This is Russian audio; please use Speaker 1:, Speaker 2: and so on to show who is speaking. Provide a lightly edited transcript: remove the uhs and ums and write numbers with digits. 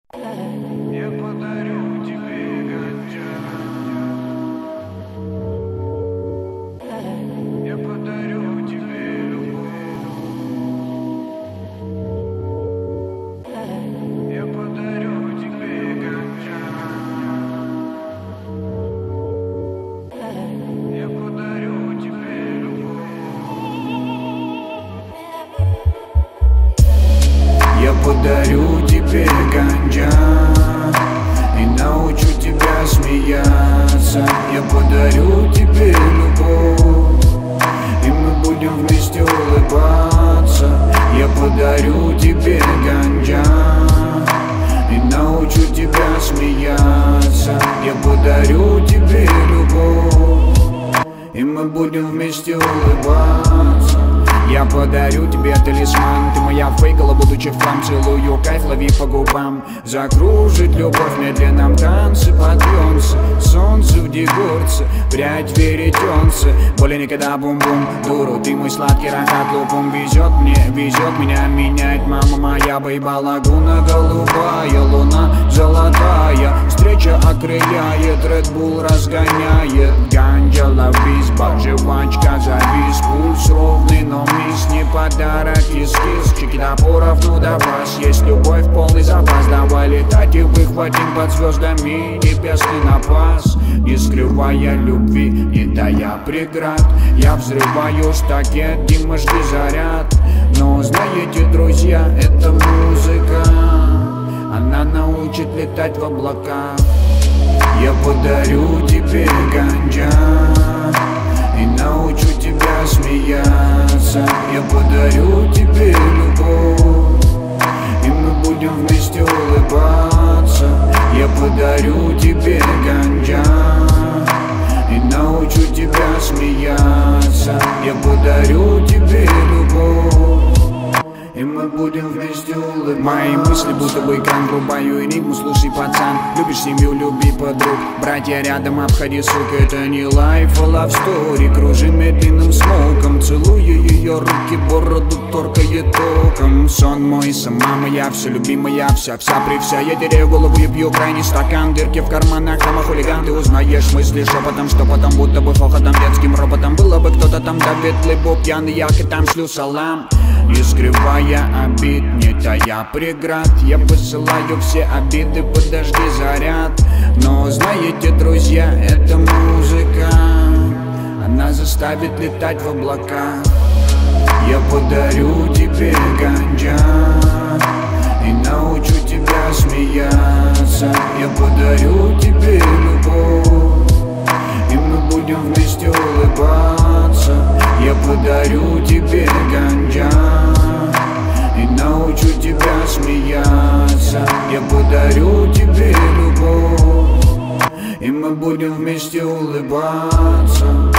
Speaker 1: Я подарю тебе ганджа. Я подарю тебе любовь. Я подарю тебе ганджа. Я подарю тебе любовь. Я подарю тебе ганджа и научу тебя смеяться. Я подарю тебе любовь, и мы будем вместе улыбаться. Я подарю тебе ганджа и научу тебя смеяться. Я подарю тебе любовь, и мы будем вместе улыбаться. Я подарю тебе талисман, ты моя фейгала, будучи в хлам. Целую кайф, лови по губам. Закружит любовь в медленном танце, подъемся. Солнце в дегурце, прядь веретенце. Более никогда бум-бум, дуру, ты мой сладкий рахат лупум. Везет меня менять, мама моя, бейба лагуна. Голубая луна, золотая, встреча окрыляет, Red Bull разгоняет. Ганджа, лавизба, жвачка, завис, пульс ровный, но мисс не подарок, кис-кис. Чики топоров, ну да вас, есть любовь, полный запас. Давай летать и выхватим под звездами небесный напас. Не скрывая любви, не тая преград, я взрываю штакет, Димашки заряд. Но знаете, друзья, эта музыка, она научит летать в облаках. Я подарю тебе ганджа и научу тебя смеяться. Я подарю тебе любовь, и мы будем вместе улыбаться. Я подарю тебе ганджа и научу тебя смеяться. Я подарю тебе любовь, и мы будем вместе улыбаться. Мои мысли будто бы экран, врубаю энигму. Слушай, пацан, любишь семью, люби подруг. Братья рядом, обходи, сука, это не лайф, а love story. Кружим медленным смоком, целую ее руки, бороду торкает током. Сон мой, сама моя, все любимая, вся при вся. Я теряю голову и пью крайний стакан. Дырки в карманах, там хулиган. Ты узнаешь мысли шепотом, что потом будто бы хохотом, детским роботом. Было бы кто-то там, да ветлый боб пьяный, я и там шлю салам. Не скрывая обид, не тая преград, я посылаю все обиды, подожди заряд. Но знаете, друзья, эта музыка, она заставит летать в облака. Я подарю тебе ганджа и научу тебя смеяться. Я подарю тебе любовь, и мы будем вместе улыбаться. Я подарю тебе ганджа и научу тебя смеяться. Я подарю тебе любовь, и мы будем вместе улыбаться.